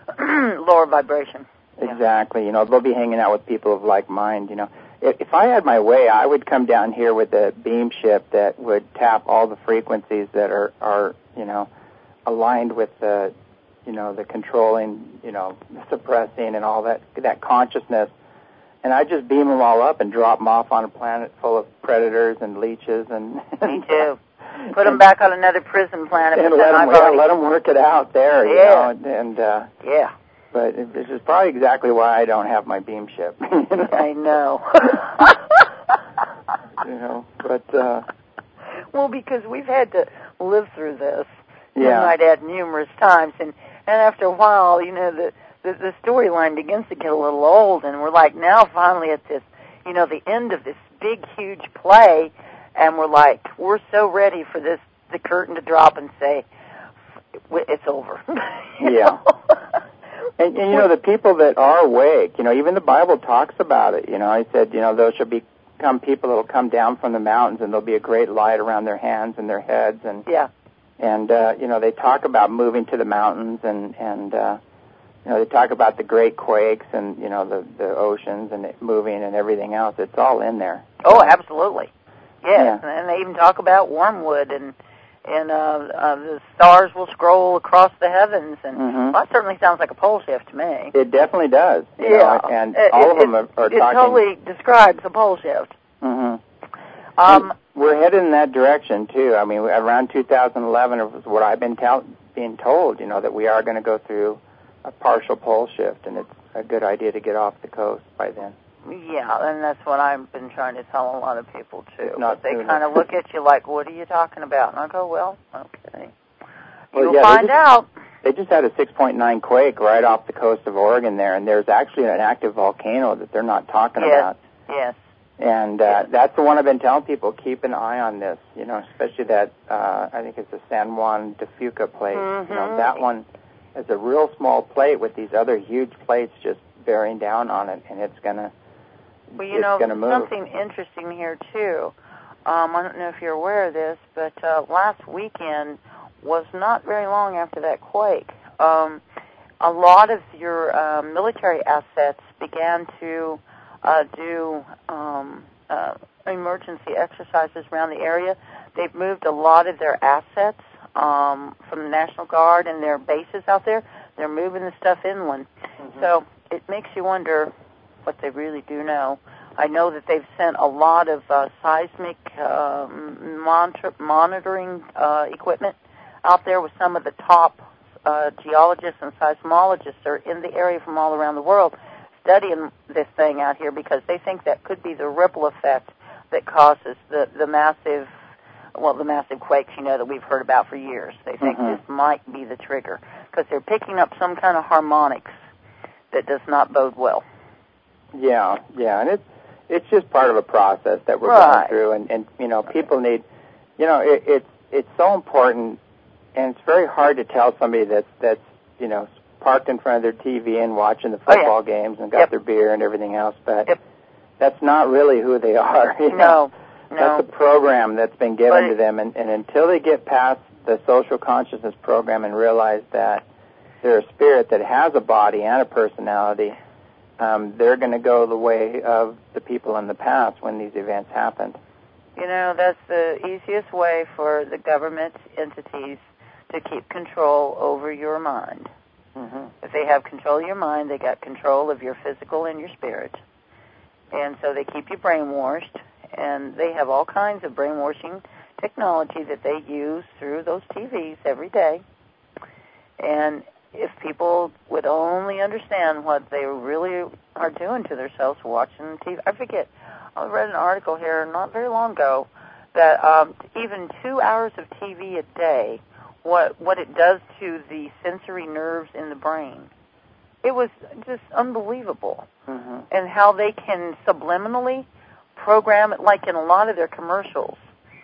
lower vibration. Exactly. You know, they'll be hanging out with people of like mind, you know. If, if I had my way, I would come down here with a beam ship that would tap all the frequencies that are, are you know, aligned with the, you know, the controlling, you know, suppressing and all that, that consciousness. And I'd just beam them all up and drop them off on a planet full of predators and leeches and... Me too. Put them back on another prison planet. And but let, them, I've yeah, already... let them work it out there, yeah. you know, and... and uh, yeah. But this is probably exactly why I don't have my beam ship. You know? I know. You know, but... Uh, well, because we've had to live through this. Yeah. I'd add numerous times, and, and after a while, you know, the, the, the storyline begins to get a little old, and we're like now finally at this, you know, the end of this big, huge play, and we're like, we're so ready for this, the curtain to drop and say, it's over. Yeah. And, and, you know, the people that are awake, you know, even the Bible talks about it. You know, I said, you know, those shall become people that will come down from the mountains, and there'll be a great light around their hands and their heads. And, yeah. And, uh, you know, they talk about moving to the mountains, and, and uh, you know, they talk about the great quakes and, you know, the, the oceans and it moving and everything else. It's all in there. Oh, absolutely. Yes. Yeah. And they even talk about wormwood and... And uh, uh, the stars will scroll across the heavens, and mm-hmm. well, that certainly sounds like a pole shift to me. It definitely does. You yeah, know, and it, all it, of them it, are, are it talking. It totally describes a pole shift. Mm-hmm. Um, we're headed in that direction too. I mean, around two thousand eleven, it was what I've been tell- being told. You know, that we are going to go through a partial pole shift, and it's a good idea to get off the coast by then. Yeah, and that's what I've been trying to tell a lot of people, too. Not they sooner. kind of look at you like, what are you talking about? And I go, well, okay. Well, You'll yeah, find they just, out. They just had a six point nine quake right off the coast of Oregon there, and there's actually an active volcano that they're not talking yes. about. Yes, And uh, that's the one I've been telling people, keep an eye on this, you know, especially that, uh, I think it's the San Juan de Fuca plate. Mm-hmm. You know, that one is a real small plate with these other huge plates just bearing down on it, and it's going to Well, you it's know, gonna move. something interesting here, too. Um, I don't know if you're aware of this, but uh, last weekend was not very long after that quake. Um, a lot of your uh, military assets began to uh, do um, uh, emergency exercises around the area. They've moved a lot of their assets um, from the National Guard and their bases out there. They're moving the stuff inland. Mm-hmm. So it makes you wonder what they really do know. I know that they've sent a lot of uh, seismic um, monitor- monitoring uh, equipment out there with some of the top uh, geologists and seismologists are in the area from all around the world studying this thing out here because they think that could be the ripple effect that causes the, the massive, well, the massive quakes, you know, that we've heard about for years. They think mm-hmm. this might be the trigger because they're picking up some kind of harmonics that does not bode well. Yeah, yeah, and it's it's just part of a process that we're right. going through, and, and you know, people need, you know, it, it's it's so important, and it's very hard to tell somebody that's that's you know parked in front of their T V and watching the football oh, yeah. games and got yep. their beer and everything else, but yep. that's not really who they are. You know? No, no. That's a program that's been given it, to them, and, and until they get past the social consciousness program and realize that they're a spirit that has a body and a personality, um, they're going to go the way of the people in the past when these events happened. You know, that's the easiest way for the government entities to keep control over your mind. Mm-hmm. If they have control of your mind, they got control of your physical and your spirit. And so they keep you brainwashed, and they have all kinds of brainwashing technology that they use through those T Vs every day. And if people would only understand what they really are doing to themselves watching T V. I forget, I read an article here not very long ago that um, even two hours of T V a day, what what it does to the sensory nerves in the brain. It was just unbelievable. Mm-hmm. And how they can subliminally program it, like in a lot of their commercials.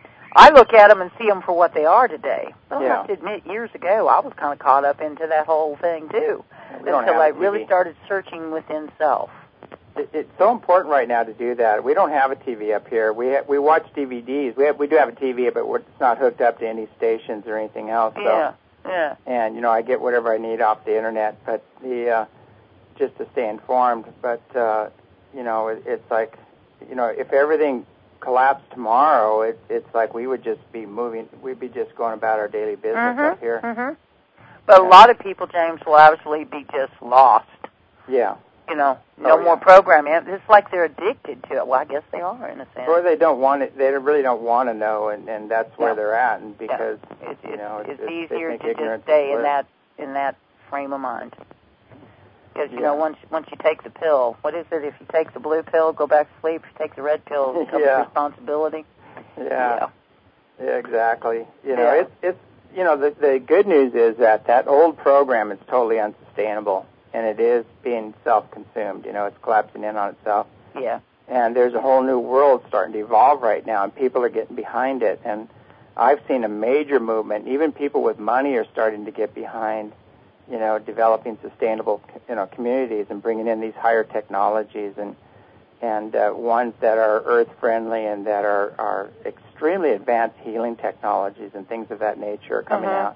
I look at them and see them for what they are today. But I yeah. have to admit, years ago, I was kind of caught up into that whole thing, too, we don't until have I a T V. really started searching within self. It, it's so important right now to do that. We don't have a T V up here. We ha- we watch D V Ds. We have, we do have a T V, but we're, it's not hooked up to any stations or anything else. So. Yeah, yeah. And, you know, I get whatever I need off the Internet, but the uh, just to stay informed. But, uh, you know, it, it's like, you know, if everything collapsed tomorrow, it, it's like we would just be moving, we'd be just going about our daily business mm-hmm, up here. Mm-hmm. But yeah. a lot of people, James, will actually be just lost. Yeah. You know, no oh, more yeah. programming. It's like they're addicted to it. Well, I guess they are, in a sense. Or they don't want it, they really don't want to know, and, and that's where yeah. they're at, and because, yeah. it's, you know, it's, it's, it's easier to just stay in that, in that frame of mind. Because, you yeah. know, once once you take the pill, what is it? If you take the blue pill, go back to sleep. If you take the red pill, it becomes yeah. responsibility. Yeah. yeah. Yeah, exactly. You know, yeah. it's, it's, you know, the, the good news is that that old program is totally unsustainable, and it is being self-consumed. You know, it's collapsing in on itself. Yeah. And there's a whole new world starting to evolve right now, and people are getting behind it. And I've seen a major movement. Even people with money are starting to get behind, you know, developing sustainable, you know, communities and bringing in these higher technologies and and uh, ones that are earth-friendly and that are, are extremely advanced healing technologies and things of that nature are coming uh-huh. out.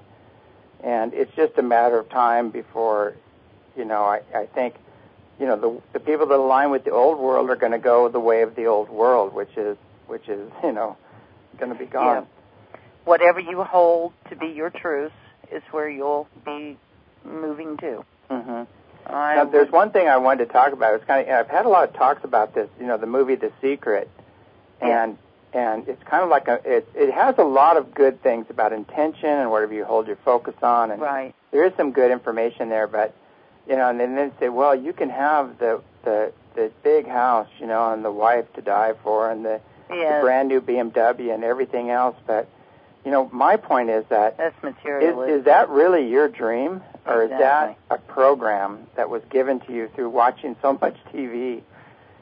And it's just a matter of time before, you know, I, I think, you know, the the people that align with the old world are going to go the way of the old world, which is, which is, you know, going to be gone. Yeah. Whatever you hold to be your truth is where you'll be moving to. Mm-hmm. I now, there's one thing I wanted to talk about. It's kind of, I've had a lot of talks about this, you know, the movie The Secret, and yeah. and it's kind of like a, it it has a lot of good things about intention and whatever you hold your focus on, and right. there is some good information there, but you know, and then they say, well, you can have the the the big house, you know, and the wife to die for, and the, yes. the brand new B M W and everything else, but you know, my point is that that's materialistic. Is, is that really your dream, or exactly. is that a program that was given to you through watching so much T V?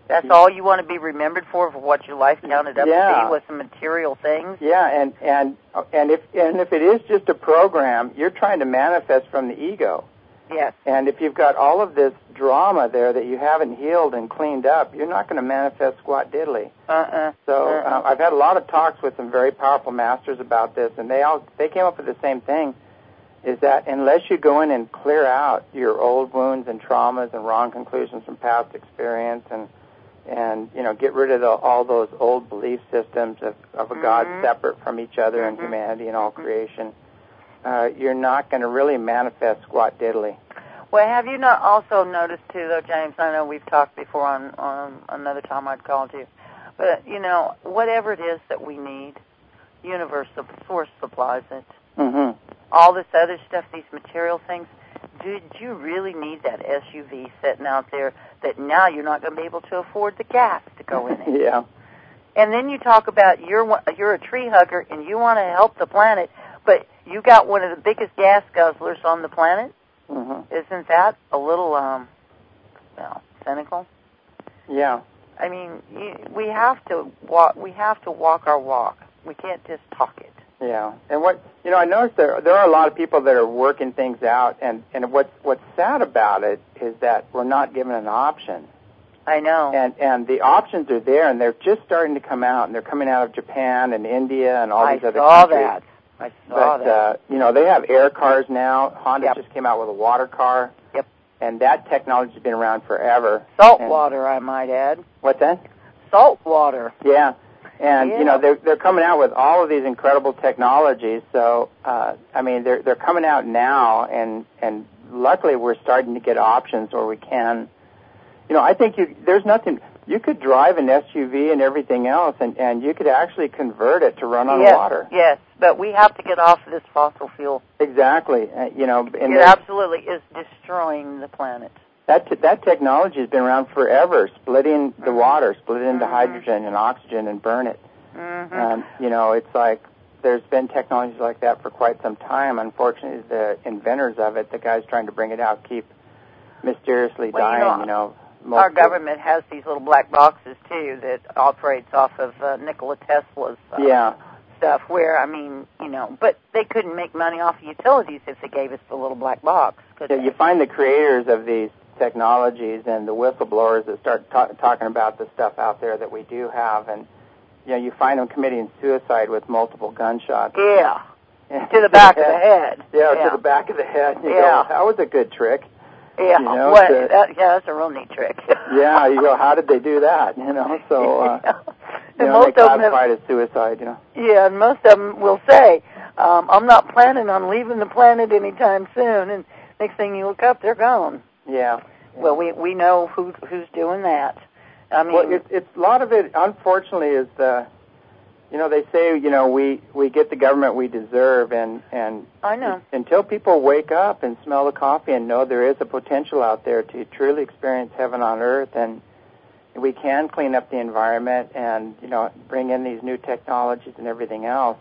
That's all you want to be remembered for, for what your life counted up yeah. to be, was some material things? Yeah, and, and, and, if, and if it is just a program, you're trying to manifest from the ego. Yes. And if you've got all of this drama there that you haven't healed and cleaned up, you're not going to manifest squat diddly. Uh-uh. So uh-uh. uh, I've had a lot of talks with some very powerful masters about this, and they all they came up with the same thing, is that unless you go in and clear out your old wounds and traumas and wrong conclusions from past experience and, and you know, get rid of the, all those old belief systems of, of a mm-hmm. God separate from each other mm-hmm. and humanity and all mm-hmm. creation, Uh, you're not going to really manifest squat diddly. Well, have you not also noticed, too, though, James, I know we've talked before on, on another time I'd called you, but, you know, whatever it is that we need, universe, the source supplies it. Mm-hmm. All this other stuff, these material things, did you really need that S U V sitting out there that now you're not going to be able to afford the gas to go in it? Yeah. And then you talk about you're, you're a tree hugger and you want to help the planet, but you got one of the biggest gas guzzlers on the planet? Mm-hmm. Isn't that a little, um, well, cynical? Yeah. I mean, you, we have to walk. We have to walk our walk. We can't just talk it. Yeah. And what you know, I noticed there there are a lot of people that are working things out, and and what's what's sad about it is that we're not given an option. I know. And and the options are there, and they're just starting to come out, and they're coming out of Japan and India and all I these other saw countries. that. I saw but, that. Uh, you know, they have air cars now. Honda Yep. just came out with a water car. Yep. And that technology's been around forever. Salt and, water, I might add. What's that? Salt water. Yeah. And, yeah. you know, they're, they're coming out with all of these incredible technologies. So, uh, I mean, they're, they're coming out now, and, and luckily we're starting to get options where we can, you know, I think you, there's nothing, you could drive an S U V and everything else, and, and you could actually convert it to run on yes, water. Yes, but we have to get off of this fossil fuel. Exactly. Uh, you know, and it absolutely is destroying the planet. That t- that technology has been around forever, splitting the mm-hmm. water, split it into mm-hmm. hydrogen and oxygen and burn it. Mm-hmm. Um, you know, it's like there's been technologies like that for quite some time. Unfortunately, the inventors of it, the guys trying to bring it out, keep mysteriously well, dying, you know. You know Our government has these little black boxes, too, that operates off of uh, Nikola Tesla's uh, yeah. stuff where, I mean, you know, but they couldn't make money off of utilities if they gave us the little black box, could yeah, they? You find the creators of these technologies and the whistleblowers that start ta- talking about the stuff out there that we do have, and, you know, you find them committing suicide with multiple gunshots. Yeah. To the back of the head. Yeah, yeah, to the back of the head. You yeah. Go, that was a good trick. Yeah, you know, what, to, that, yeah, that's a real neat trick. yeah, you go, how did they do that? You know, so uh, yeah. you and know, most they of them classify it as suicide. You know. Yeah, and most of them will say, um, "I'm not planning on leaving the planet anytime soon." And next thing you look up, they're gone. Yeah. Well, we we know who who's doing that. I mean, well, it, it's a lot of it. Unfortunately, is the you know, they say, you know, we, we get the government we deserve, and, and I know. until people wake up and smell the coffee and know there is a potential out there to truly experience heaven on earth, and we can clean up the environment and, you know, bring in these new technologies and everything else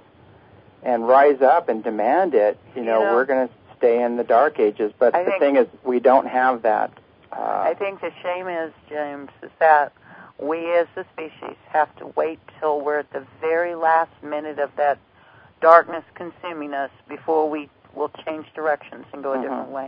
and rise up and demand it, you know, you know we're going to stay in the dark ages. But I the think, thing is, we don't have that. Uh, I think the shame is, James, is that we as a species have to wait till we're at the very last minute of that darkness consuming us before we will change directions and go a mm-hmm. different way.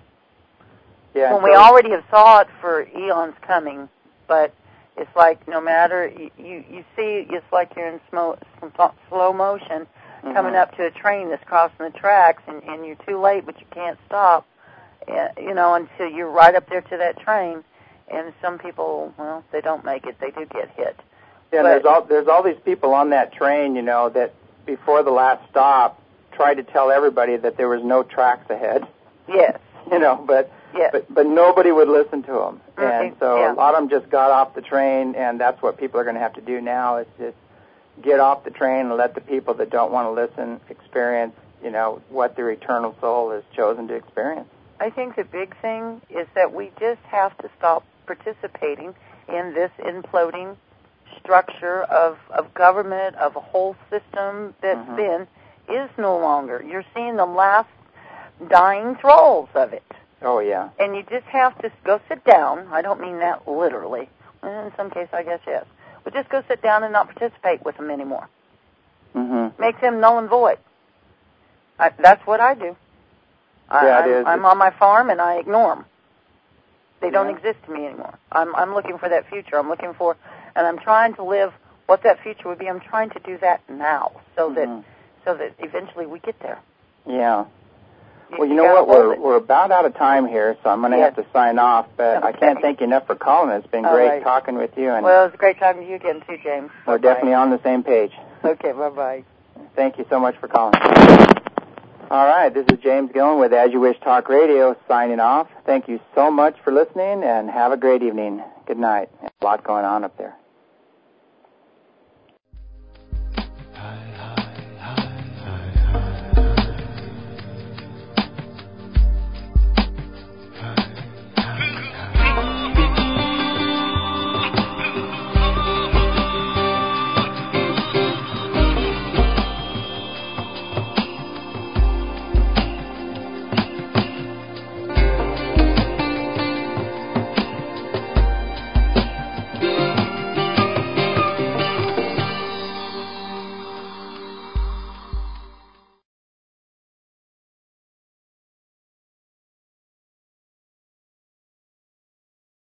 Yeah, when so we already have saw it for eons coming, but it's like no matter, you, you, you see, it's like you're in slow, slow motion mm-hmm. coming up to a train that's crossing the tracks, and, and you're too late, but you can't stop, you know, until you're right up there to that train. And some people, well, they don't make it. They do get hit. Yeah, and there's all there's all these people on that train, you know, that before the last stop tried to tell everybody that there was no tracks ahead. Yes. You know, but yes. but but nobody would listen to them, mm-hmm. and so yeah. a lot of them just got off the train, and that's what people are going to have to do now is just get off the train and let the people that don't want to listen experience, you know, what their eternal soul has chosen to experience. I think the big thing is that we just have to stop participating in this imploding structure of, of government, of a whole system that's mm-hmm. been, is no longer. You're seeing the last dying thralls of it. Oh, yeah. And you just have to go sit down. I don't mean that literally. in some cases, I guess yes. But just go sit down and not participate with them anymore. Mm-hmm. Make them null and void. I, that's what I do. I, yeah, I'm, it is. I'm on my farm and I ignore them. They don't Yeah. exist to me anymore. I'm, I'm looking for that future. I'm looking for, and I'm trying to live what that future would be. I'm trying to do that now, so that mm-hmm. so that eventually we get there. Yeah. You, well, you, you know what? We're it. we're about out of time here, so I'm going to yes. have to sign off. But okay. I can't thank you enough for calling. It's been All great right. talking with you. And well, it's great talking to you again, too, James. We're Bye-bye. definitely on the same page. Okay, bye-bye. Thank you so much for calling. All right, this is James Gillen with As You Wish Talk Radio signing off. Thank you so much for listening, and have a great evening. Good night. A lot going on up there.